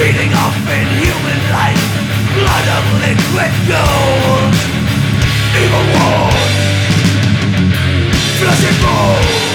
Feeding off in human life, blood of liquid gold. Evil war, flesh and bone.